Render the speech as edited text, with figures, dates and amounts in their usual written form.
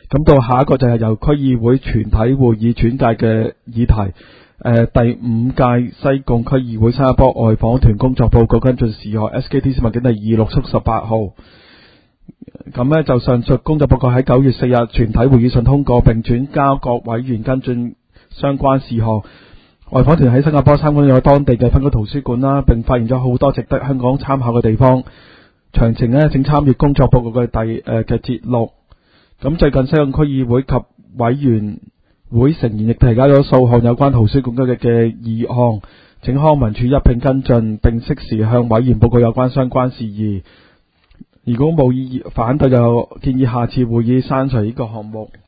咁到下一個就係由區議會全體會議轉介嘅議題。第5屆西貢區議會新加坡外訪團工作報告跟進事項 SKT 文件第2678號。咁呢就上述工作報告喺9月4日全體會議上通過，並轉交各委員跟進相關事項。外訪團喺新加坡參觀咗當地嘅分區圖書館啦，並發現咗好多值得香港參考嘅地方。詳情呢請參閱工作報告嘅嘅節錄。咁最近西貢區議會及委員會成員亦提交咗數項有關圖書館嘅議項，請康文署一併跟進，並適時向委員報告有關相關事宜。如果冇異議反對，就建議下次會議刪除呢個項目。